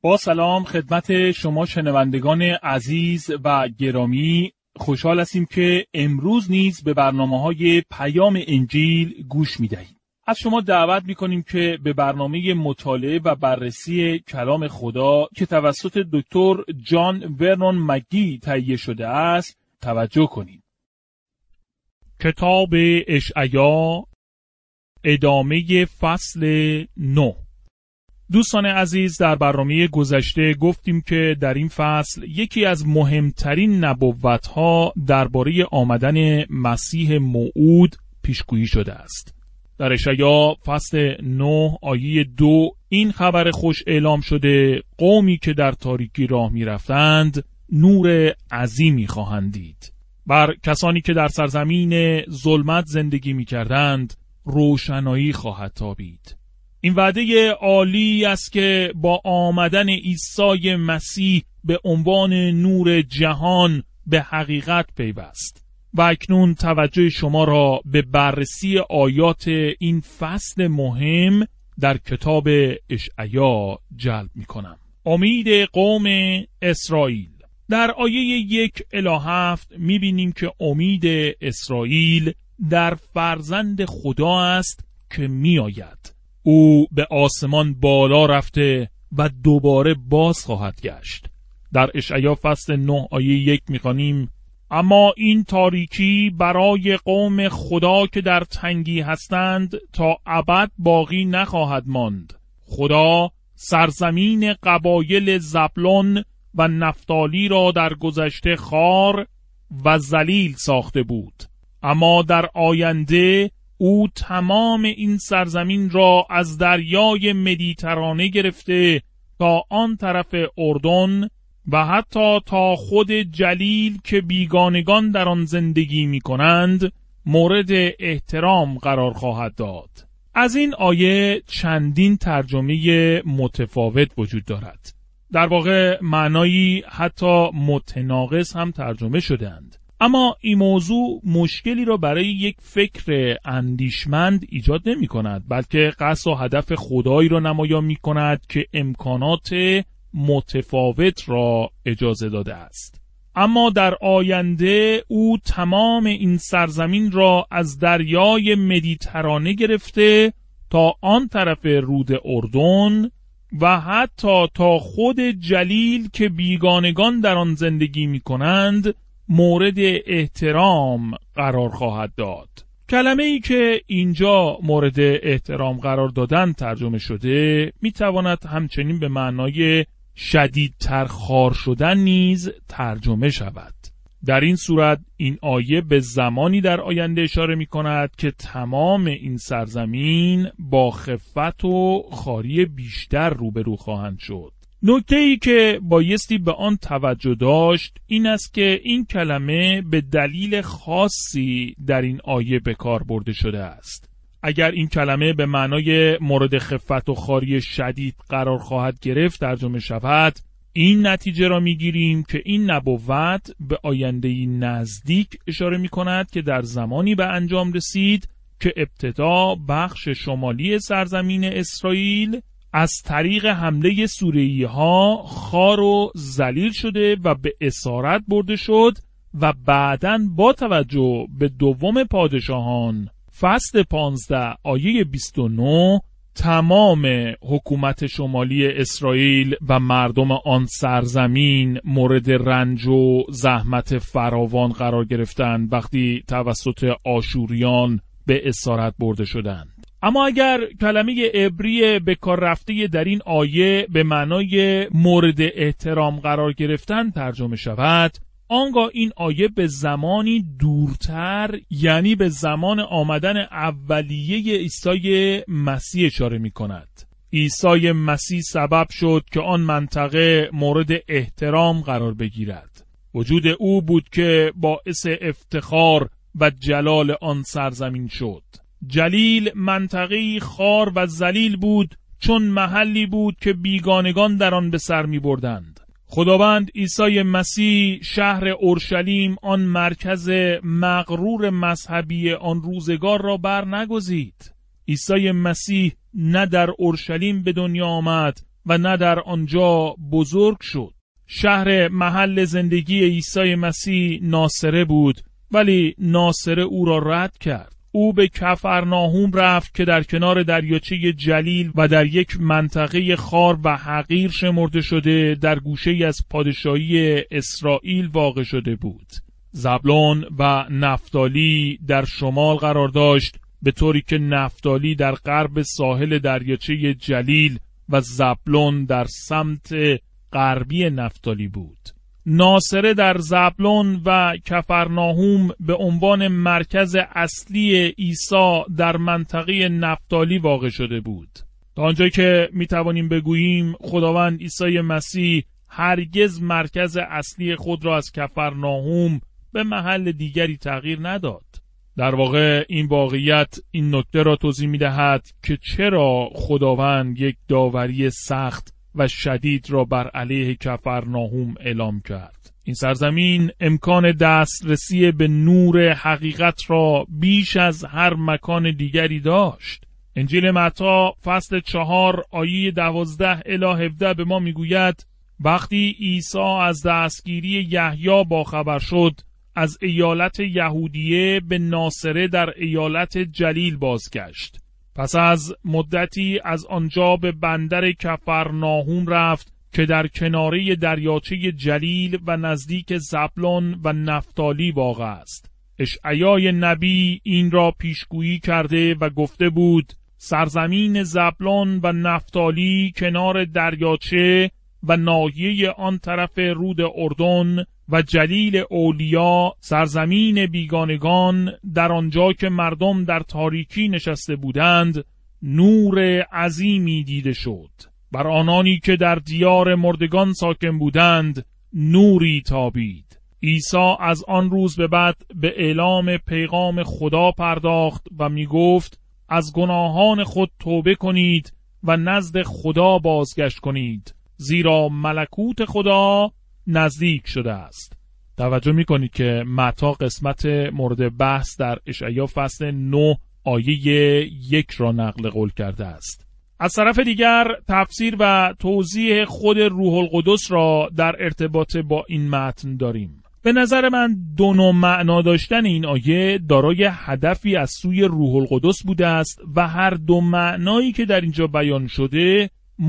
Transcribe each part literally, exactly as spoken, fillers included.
با سلام خدمت شما شنوندگان عزیز و گرامی، خوشحال هستیم که امروز نیز به برنامه‌های پیام انجیل گوش می‌دهید. از شما دعوت می‌کنیم که به برنامه مطالعه و بررسی کلام خدا که توسط دکتر جان ورنون مگی تهیه شده است توجه کنید. کتاب اشعیا، ادامه فصل نه. دوستان عزیز، در برنامه گذشته گفتیم که در این فصل یکی از مهمترین نبوت‌ها درباره آمدن مسیح موعود پیشگویی شده است. در اشعیا فصل نه آیه دو این خبر خوش اعلام شده: قومی که در تاریکی راه می رفتند نور عظیمی خواهند دید. بر کسانی که در سرزمین ظلمت زندگی می کردند روشنایی خواهد تابید. این وعده عالی است که با آمدن عیسی مسیح به عنوان نور جهان به حقیقت پیوست. و اکنون توجه شما را به بررسی آیات این فصل مهم در کتاب اشعیا جلب می کنم. امید قوم اسرائیل. در آیه یک الی هفت می بینیم که امید اسرائیل در فرزند خدا است که می آید. او به آسمان بالا رفته و دوباره باز خواهد گشت. در اشعیا فصل نه آیه یک می‌خوانیم: اما این تاریکی برای قوم خدا که در تنگی هستند تا ابد باقی نخواهد ماند. خدا سرزمین قبایل زبلون و نفتالی را در گذشته خار و ذلیل ساخته بود، اما در آینده او تمام این سرزمین را از دریای مدیترانه گرفته تا آن طرف اردن و حتی تا خود جلیل که بیگانگان در آن زندگی می کنند مورد احترام قرار خواهد داد. از این آیه چندین ترجمه متفاوت وجود دارد. در واقع معنایی حتی متناقض هم ترجمه شدند. اما این موضوع مشکلی را برای یک فکر اندیشمند ایجاد نمی کند، بلکه قصد و هدف خدایی را نمایان می کند که امکانات متفاوت را اجازه داده است. اما در آینده او تمام این سرزمین را از دریای مدیترانه گرفته تا آن طرف رود اردن و حتی تا خود جلیل که بیگانگان در آن زندگی می کنند مورد احترام قرار خواهد داد. کلمه ای که اینجا مورد احترام قرار دادن ترجمه شده می تواند همچنین به معنای شدیدتر خار شدن نیز ترجمه شود. در این صورت این آیه به زمانی در آینده اشاره می کند که تمام این سرزمین با خفت و خاری بیشتر روبرو خواهند شد. نکته ای که بایستی به آن توجه داشت این است که این کلمه به دلیل خاصی در این آیه به کار برده شده است. اگر این کلمه به معنای مورد خفت و خاری شدید قرار خواهد گرفت ترجمه شود، این نتیجه را میگیریم که این نبوت به آینده‌ای نزدیک اشاره می کند که در زمانی به انجام رسید که ابتدا بخش شمالی سرزمین اسرائیل از طریق حمله سوریایی ها خار و ذلیل شده و به اسارت برده شد و بعداً با توجه به دوم پادشاهان فصل پانزده آیه بیست و نه تمام حکومت شمالی اسرائیل و مردم آن سرزمین مورد رنج و زحمت فراوان قرار گرفتند وقتی توسط آشوریان به اسارت برده شدند. اما اگر کلمه عبری به کار رفته در این آیه به معنای مورد احترام قرار گرفتن ترجمه شود، آنگاه این آیه به زمانی دورتر، یعنی به زمان آمدن اولیه عیسی مسیح اشاره می کند. عیسی مسیح سبب شد که آن منطقه مورد احترام قرار بگیرد. وجود او بود که باعث افتخار و جلال آن سرزمین شد. جلیل منطقه‌ای خار و ذلیل بود، چون محلی بود که بیگانگان در آن به سر می بردند. خداوند عیسی مسیح شهر اورشلیم، آن مرکز مغرور مذهبی آن روزگار را بر نگزید. عیسی مسیح نه در اورشلیم به دنیا آمد و نه در آنجا بزرگ شد. شهر محل زندگی عیسی مسیح ناصره بود، ولی ناصره او را رد کرد. او به کفرناهوم رفت که در کنار دریاچه جلیل و در یک منطقه خار و حقیر شمرده شده در گوشه‌ای از پادشاهی اسرائیل واقع شده بود. زبلون و نفتالی در شمال قرار داشت، به طوری که نفتالی در غرب ساحل دریاچه جلیل و زبلون در سمت غربی نفتالی بود. ناصره در زبلون و کفرناهوم به عنوان مرکز اصلی عیسی در منطقه نفتالی واقع شده بود. تا آنجایی که می توانیم بگوییم خداوند عیسی مسیح هرگز مرکز اصلی خود را از کفرناهوم به محل دیگری تغییر نداد. در واقع این واقعیت این نکته را توضیح می دهد که چرا خداوند یک داوری سخت و شدید را بر علیه کفرناهوم اعلام کرد. این سرزمین امکان دسترسی به نور حقیقت را بیش از هر مکان دیگری داشت. انجیل متی فصل چهار آیه دوازده الی هفده به ما میگوید وقتی عیسی از دستگیری یحیی باخبر شد، از ایالت یهودیه به ناصره در ایالت جلیل بازگشت. پس از مدتی از آنجا به بندر کفرناهوم رفت که در کناره دریاچه جلیل و نزدیک زبلون و نفتالی واقع است. اشعیای نبی این را پیشگویی کرده و گفته بود سرزمین زبلون و نفتالی کنار دریاچه و ناحیه آن طرف رود اردن و جلیل اولیا، سرزمین بیگانگان، در آنجا که مردم در تاریکی نشسته بودند، نور عظیمی دیده شد. بر آنانی که در دیار مردگان ساکن بودند نوری تابید. عیسی از آن روز به بعد به اعلام پیغام خدا پرداخت و می گفت از گناهان خود توبه کنید و نزد خدا بازگشت کنید، زیرا ملکوت خدا نزدیک شده است. توجه می کنید که متی قسمت مورد بحث در اشعیا فصل نه آیه یک را نقل قول کرده است. از طرف دیگر تفسیر و توضیح خود روح القدس را در ارتباط با این متن داریم. به نظر من دو نوع معنا داشتن این آیه دارای هدفی از سوی روح القدس بوده است و هر دو معنایی که در اینجا بیان شده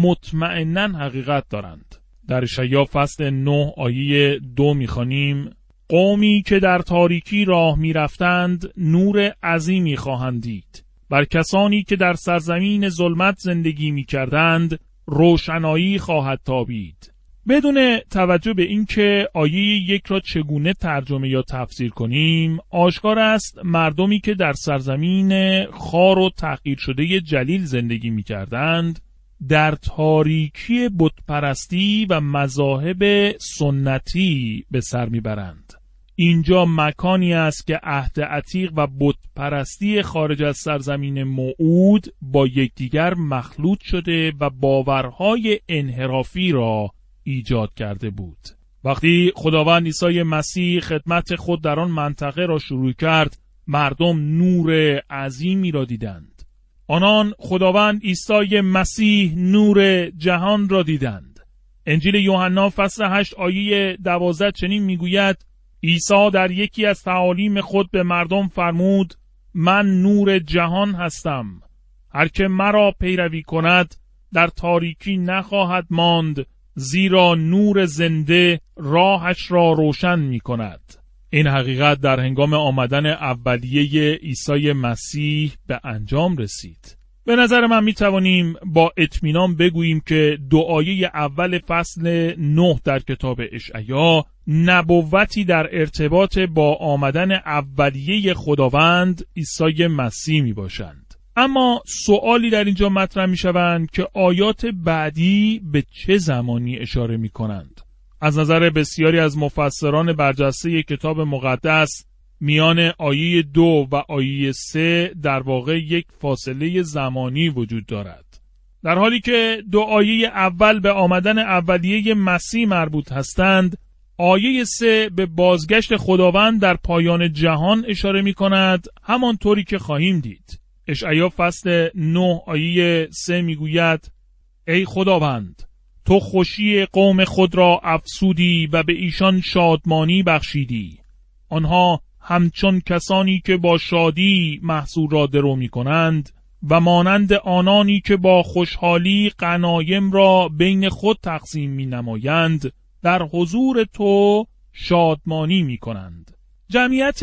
مطمئناً حقیقت دارند. در اشعیا فصل نه آیه دو می‌خوانیم قومی که در تاریکی راه می‌رفتند نور عظیمی خواهند دید. بر کسانی که در سرزمین ظلمت زندگی می‌کردند روشنایی خواهد تابید. بدون توجه به اینکه آیه یک را چگونه ترجمه یا تفسیر کنیم، آشکار است مردمی که در سرزمین خار و تحقیر شده جلیل زندگی می‌کردند در تاریکی بتپرستی و مذاهب سنتی به سر میبرند. اینجا مکانی است که عهد عتیق و بتپرستی خارج از سرزمین موعود با یکدیگر مخلوط شده و باورهای انحرافی را ایجاد کرده بود. وقتی خداوند عیسی مسیح خدمت خود در آن منطقه را شروع کرد، مردم نور عظیمی را دیدند. آنان خداوند عیسی مسیح نور جهان را دیدند. انجیل یوحنا فصل هشت آیه دوازده چنین میگوید عیسی در یکی از تعالیم خود به مردم فرمود من نور جهان هستم. هر که مرا پیروی کند در تاریکی نخواهد ماند، زیرا نور زنده راهش را روشن می کند. این حقیقت در هنگام آمدن اولیه عیسی مسیح به انجام رسید. به نظر من می توانیم با اطمینان بگوییم که دعایه اول فصل نه در کتاب اشعیا نبوتی در ارتباط با آمدن اولیه خداوند عیسی مسیح می باشند. اما سوالی در اینجا مطرح می شوند که آیات بعدی به چه زمانی اشاره می کنند. از نظر بسیاری از مفسران برجسته کتاب مقدس میان آیه دو و آیه سه در واقع یک فاصله زمانی وجود دارد. در حالی که دو آیه اول به آمدن اولیه مسیح مربوط هستند، آیه سه به بازگشت خداوند در پایان جهان اشاره می کند، همانطوری که خواهیم دید. اشعیا فصل نه آیه سه می گوید ای خداوند، تو خوشی قوم خود را افسودی و به ایشان شادمانی بخشیدی. آنها همچون کسانی که با شادی محصول را درو می کنند و مانند آنانی که با خوشحالی غنایم را بین خود تقسیم می نمایند در حضور تو شادمانی می کنند. جمعیت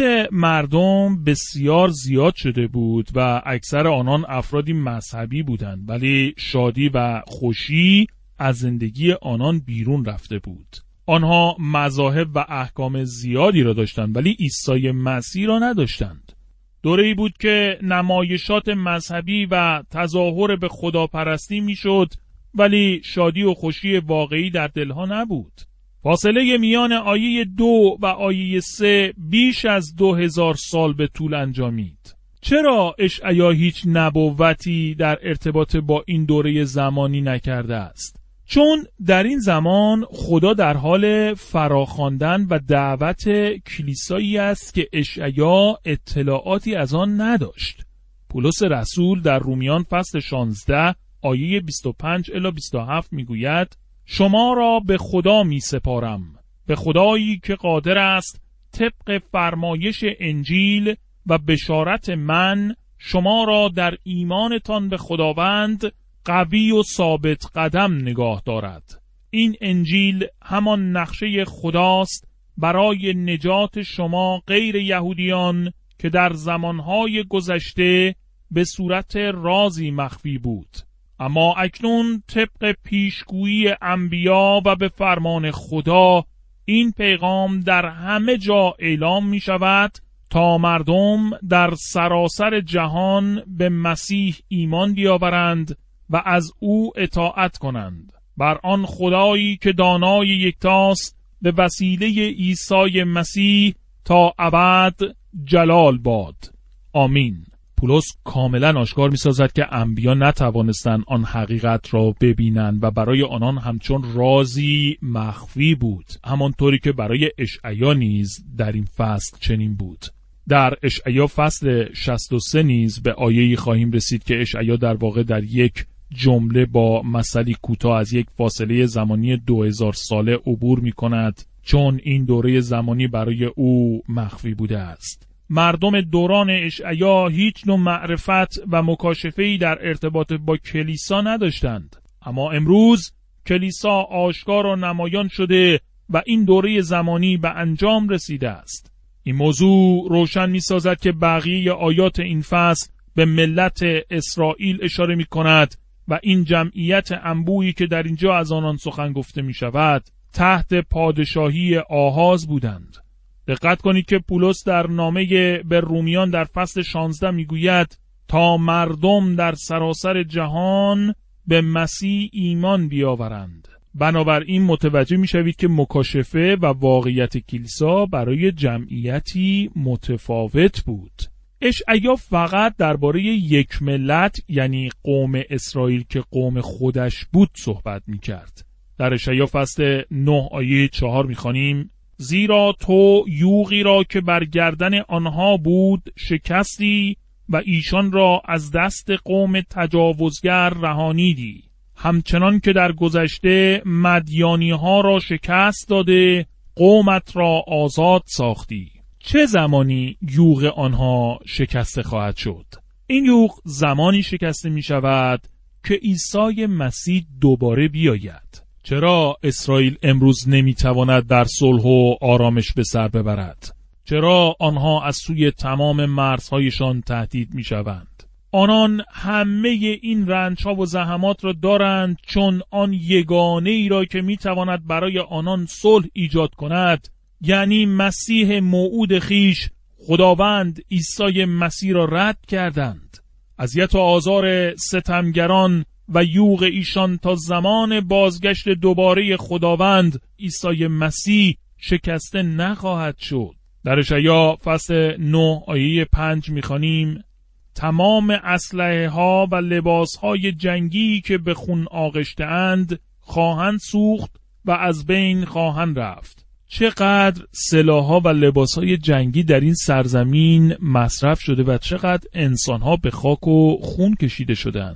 مردم بسیار زیاد شده بود و اکثر آنان افرادی مذهبی بودند، ولی شادی و خوشی از زندگی آنان بیرون رفته بود. آنها مذاهب و احکام زیادی را داشتند ولی عیسی مسیح را نداشتند. دوره‌ای بود که نمایشات مذهبی و تظاهر به خداپرستی میشد ولی شادی و خوشی واقعی در دلها نبود. فاصله میان آیه دو و آیه سه بیش از دو هزار سال به طول انجامید. چرا اشعیا هیچ نبوتی در ارتباط با این دوره زمانی نکرده است؟ چون در این زمان خدا در حال فراخواندن و دعوت کلیسایی است که اشعیا اطلاعاتی از آن نداشت. پولس رسول در رومیان فصل شانزده آیه بیست و پنج الی بیست و هفت میگوید: شما را به خدا می سپارم، به خدایی که قادر است طبق فرمایش انجیل و بشارت من شما را در ایمانتان به خداوند قوی و ثابت قدم نگاه دارد. این انجیل همان نقشه خداست برای نجات شما غیر یهودیان که در زمانهای گذشته به صورت رازی مخفی بود، اما اکنون طبق پیشگویی انبیا و به فرمان خدا این پیغام در همه جا اعلام می شود تا مردم در سراسر جهان به مسیح ایمان بیاورند و از او اطاعت کنند. بر آن خدایی که دانای یکتاست به وسیله عیسی مسیح تا ابد جلال باد. آمین. پولس کاملا آشکار می سازد که انبیا نتوانستند آن حقیقت را ببینند و برای آنان همچون رازی مخفی بود، همانطوری که برای اشعیا نیز در این فصل چنین بود. در اشعیا فصل شصت و سه نیز به آیه‌ای خواهیم رسید که اشعیا در واقع در یک جمله با مثلی کوتاه از یک فاصله زمانی دو هزار ساله عبور می کند، چون این دوره زمانی برای او مخفی بوده است. مردم دوران اشعیا هیچ نوع معرفت و مکاشفه‌ای در ارتباط با کلیسا نداشتند، اما امروز کلیسا آشکار و نمایان شده و این دوره زمانی به انجام رسیده است. این موضوع روشن می سازد که بقیه آیات این فصل به ملت اسرائیل اشاره می کند و این جمعیت انبوهی که در اینجا از آنان سخن گفته می شود تحت پادشاهی آحاز بودند. دقت کنید که پولس در نامه به رومیان در فصل شانزده میگوید تا مردم در سراسر جهان به مسیح ایمان بیاورند. بنابراین متوجه میشوید که مکاشفه و واقعیت کلیسا برای جمعیتی متفاوت بود. اشعیا فقط درباره یک ملت یعنی قوم اسرائیل که قوم خودش بود صحبت میکرد. در اشعیا فصل نه آیه چهار میخوانیم: زیرا تو یوغی را که بر گردن آنها بود شکستی و ایشان را از دست قوم تجاوزگر رهانیدی، همچنان که در گذشته مدیانی ها را شکست داده قومت را آزاد ساختی. چه زمانی یوغ آنها شکسته خواهد شد؟ این یوغ زمانی شکسته می شود که عیسی مسیح دوباره بیاید. چرا اسرائیل امروز نمیتواند در صلح و آرامش به سر ببرد؟ چرا آنها از سوی تمام مرزهایشان تهدید میشوند؟ آنان همه این رنجها و زحمات را دارند چون آن یگانه ای را که میتواند برای آنان صلح ایجاد کند، یعنی مسیح موعود خیش خداوند عیسی مسیح را رد کردند. اذیت و آزار ستمگران و یوغ ایشان تا زمان بازگشت دوباره خداوند عیسی مسیح شکسته نخواهد شد. در اشعیا فصل نه آیه پنج میخوانیم: تمام اسلحه ها و لباس های جنگی که به خون آغشته اند خواهند سوخت و از بین خواهند رفت. چقدر سلاح ها و لباس های جنگی در این سرزمین مصرف شده و چقدر انسان ها به خاک و خون کشیده شدند.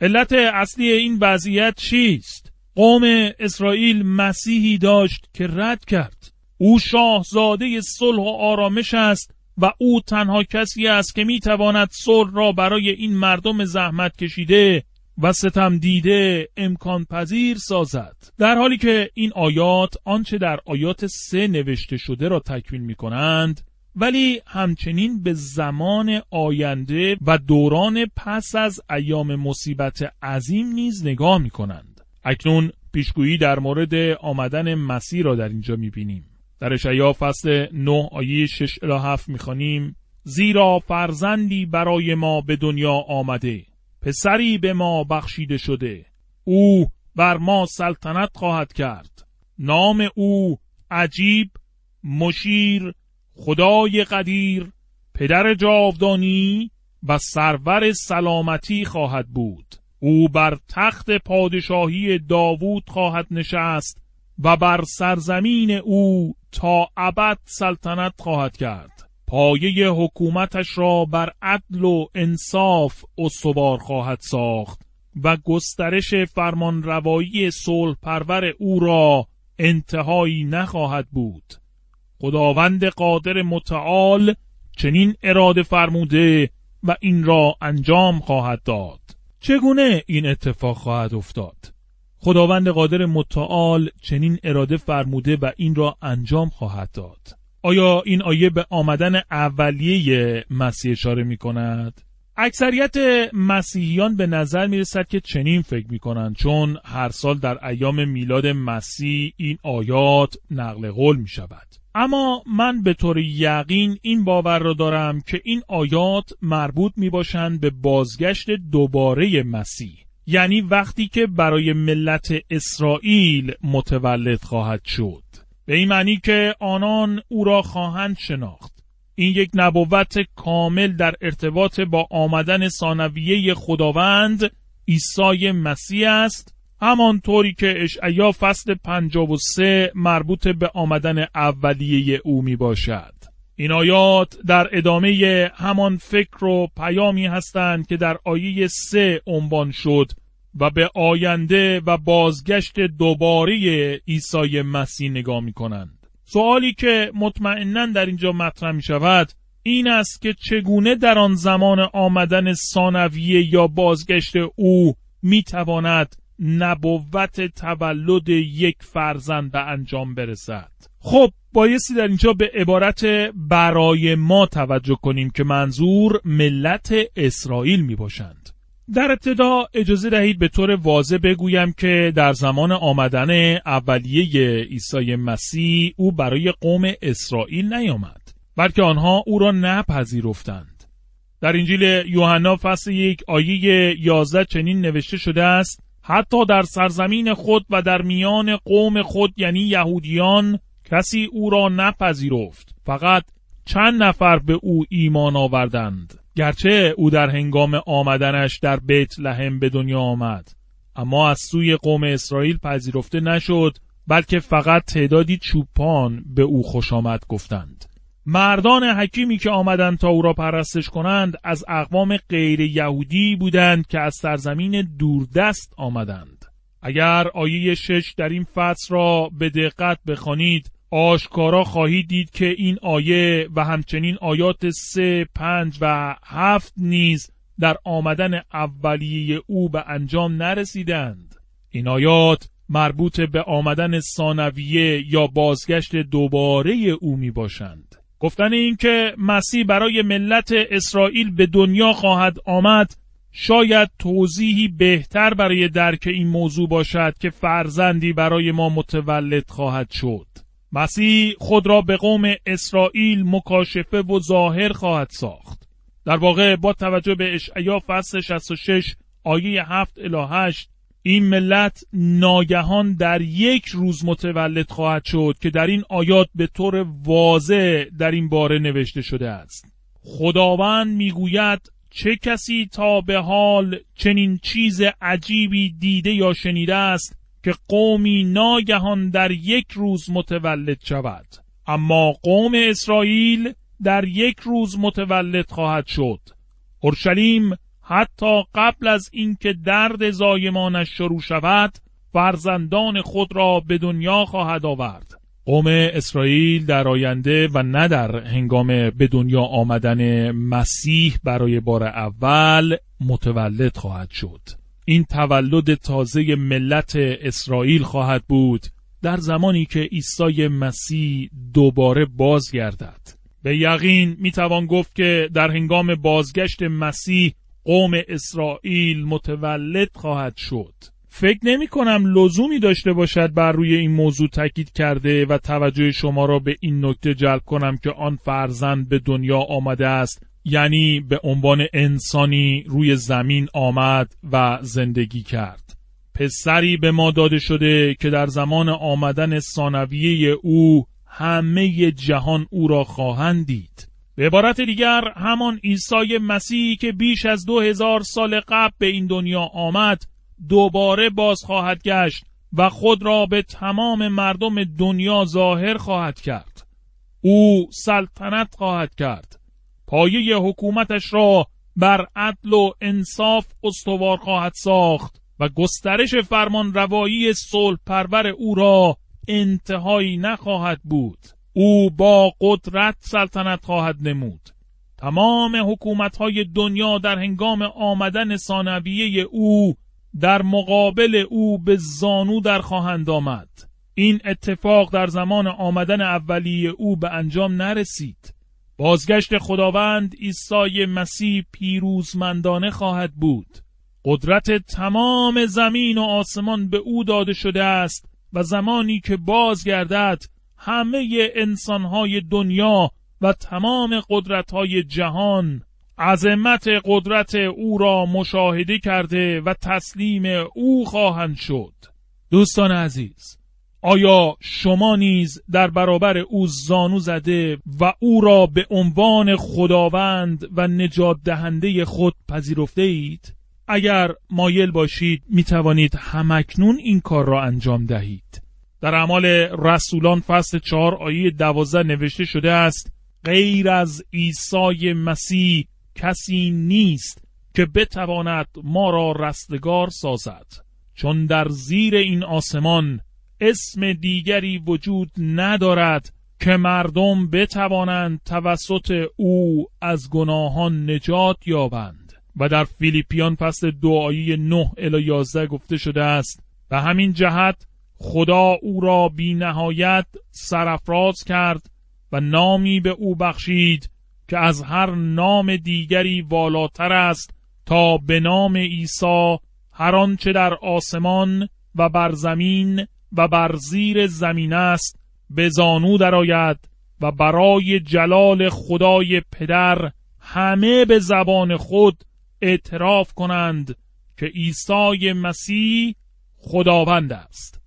علت اصلی این وضعیت چیست؟ قوم اسرائیل مسیحی داشت که رد کرد. او شاهزاده صلح و آرامش است و او تنها کسی است که میتواند صلح را برای این مردم زحمت کشیده و ستم دیده امکان پذیر سازد. در حالی که این آیات آنچه در آیات سه نوشته شده را تکمیل می کنند، ولی همچنین به زمان آینده و دوران پس از ایام مصیبت عظیم نیز نگاه می کنند. اکنون پیشگویی در مورد آمدن مسیح را در اینجا می بینیم. در اشعیا فصل نه آیه شش الی هفت می خوانیم: زیرا فرزندی برای ما به دنیا آمده، پسری به ما بخشیده شده، او بر ما سلطنت خواهد کرد. نام او عجیب، مشیر، خدای قدیر، پدر جاودانی و سرور سلامتی خواهد بود. او بر تخت پادشاهی داوود خواهد نشست و بر سرزمین او تا ابد سلطنت خواهد کرد. پایه حکومتش را بر عدل و انصاف استوار خواهد ساخت و گسترش فرمانروایی صلح پرور او را انتهایی نخواهد بود. خداوند قادر متعال چنین اراده فرموده و این را انجام خواهد داد. چگونه این اتفاق خواهد افتاد؟ خداوند قادر متعال چنین اراده فرموده و این را انجام خواهد داد. آیا این آیه به آمدن اولیه مسیح اشاره می کند؟ اکثریت مسیحیان به نظر می رسد که چنین فکر می کنند، چون هر سال در ایام میلاد مسیح این آیات نقل قول می شود. اما من به طور یقین این باور را دارم که این آیات مربوط می باشند به بازگشت دوباره مسیح، یعنی وقتی که برای ملت اسرائیل متولد خواهد شد، به این معنی که آنان او را خواهند شناخت. این یک نبوت کامل در ارتباط با آمدن ثانویه خداوند عیسی مسیح است، همانطوری که اشعیا فصل پنجاه و سه مربوط به آمدن اولیه او می باشد. این آیات در ادامه همان فکر و پیامی هستند که در آیه سه عنوان شد و به آینده و بازگشت دوباره عیسی مسیح نگاه می کنند. سوالی که مطمئناً در اینجا مطرح می شود این است که چگونه در آن زمان آمدن ثانویه یا بازگشت او می تواند نبوت تولد یک فرزند به انجام برسد. خب بایستی در اینجا به عبارت برای ما توجه کنیم که منظور ملت اسرائیل می باشند. در ابتدا اجازه دهید به طور واضح بگویم که در زمان آمدن اولیه عیسی مسیح او برای قوم اسرائیل نیامد، بلکه آنها او را نپذیرفتند. در انجیل یوحنا فصل یک آیه یازده چنین نوشته شده است: حتی در سرزمین خود و در میان قوم خود یعنی یهودیان کسی او را نپذیرفت، فقط چند نفر به او ایمان آوردند. گرچه او در هنگام آمدنش در بیت لحم به دنیا آمد، اما از سوی قوم اسرائیل پذیرفته نشد، بلکه فقط تعدادی چوپان به او خوش آمد گفتند. مردان حکیمی که آمدند تا او را پرستش کنند از اقوام غیر یهودی بودند که از سرزمین دوردست آمدند. اگر آیه شش در این فصل را به دقت بخوانید، آشکارا خواهید دید که این آیه و همچنین آیات سه، پنج و هفت نیز در آمدن اولیه او به انجام نرسیدند. این آیات مربوط به آمدن ثانویه یا بازگشت دوباره او می باشند. گفتن این که مسیح برای ملت اسرائیل به دنیا خواهد آمد شاید توضیحی بهتر برای درک این موضوع باشد که فرزندی برای ما متولد خواهد شد. مسیح خود را به قوم اسرائیل مکاشفه و ظاهر خواهد ساخت. در واقع با توجه به اشعیا فصل شصت و شش آیه هفت الی هشت این ملت ناگهان در یک روز متولد خواهد شد که در این آیات به طور واضح در این باره نوشته شده است. خداوند میگوید چه کسی تا به حال چنین چیز عجیبی دیده یا شنیده است که قومی ناگهان در یک روز متولد شود. اما قوم اسرائیل در یک روز متولد خواهد شد. اورشلیم حتی قبل از اینکه درد زایمانش شروع شود فرزندان خود را به دنیا خواهد آورد. قوم اسرائیل در آینده و نه در هنگام به دنیا آمدن مسیح برای بار اول متولد خواهد شد. این تولد تازه ملت اسرائیل خواهد بود در زمانی که عیسی مسیح دوباره بازگردد. به یقین میتوان گفت که در هنگام بازگشت مسیح قوم اسرائیل متولد خواهد شد. فکر نمی کنم لزومی داشته باشد بر روی این موضوع تاکید کرده و توجه شما را به این نکته جلب کنم که آن فرزند به دنیا آمده است، یعنی به عنوان انسانی روی زمین آمد و زندگی کرد. پسری به ما داده شده که در زمان آمدن ثانویه او همه جهان او را خواهند دید. به عبارت دیگر همان عیسی مسیحی که بیش از دو هزار سال قبل به این دنیا آمد دوباره باز خواهد گشت و خود را به تمام مردم دنیا ظاهر خواهد کرد. او سلطنت خواهد کرد. پایه حکومتش را بر عدل و انصاف استوار خواهد ساخت و گسترش فرمان روایی صلح پرور او را انتهایی نخواهد بود. او با قدرت سلطنت خواهد نمود. تمام حکومت‌های دنیا در هنگام آمدن ثانویه او در مقابل او به زانو در خواهند آمد. این اتفاق در زمان آمدن اولیه او به انجام نرسید. بازگشت خداوند عیسی مسیح پیروزمندانه خواهد بود. قدرت تمام زمین و آسمان به او داده شده است و زمانی که بازگردد همه انسانهای دنیا و تمام قدرتهای جهان عظمت قدرت او را مشاهده کرده و تسلیم او خواهند شد. دوستان عزیز، آیا شما نیز در برابر او زانو زده و او را به عنوان خداوند و نجات دهنده خود پذیرفته اید؟ اگر مایل باشید می توانید همکنون این کار را انجام دهید. در اعمال رسولان فصل چهار آیه دوازده نوشته شده است: غیر از عیسی مسیح کسی نیست که بتواند ما را رستگار سازد، چون در زیر این آسمان اسم دیگری وجود ندارد که مردم بتوانند توسط او از گناهان نجات یابند. و در فیلیپیان فصل دو آیه نه الی یازده گفته شده است: به همین جهت خدا او را بی نهایت سرافراز کرد و نامی به او بخشید که از هر نام دیگری والاتر است، تا به نام عیسی هر آنچه در آسمان و بر زمین و بر زیر زمین است به زانو درآید و برای جلال خدای پدر همه به زبان خود اعتراف کنند که عیسی مسیح خداوند است.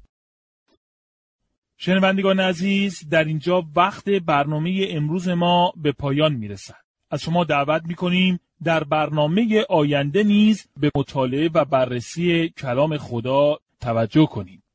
شنوندگان عزیز، در اینجا وقت برنامه امروز ما به پایان میرسد. از شما دعوت میکنیم در برنامه آینده نیز به مطالعه و بررسی کلام خدا توجه کنید.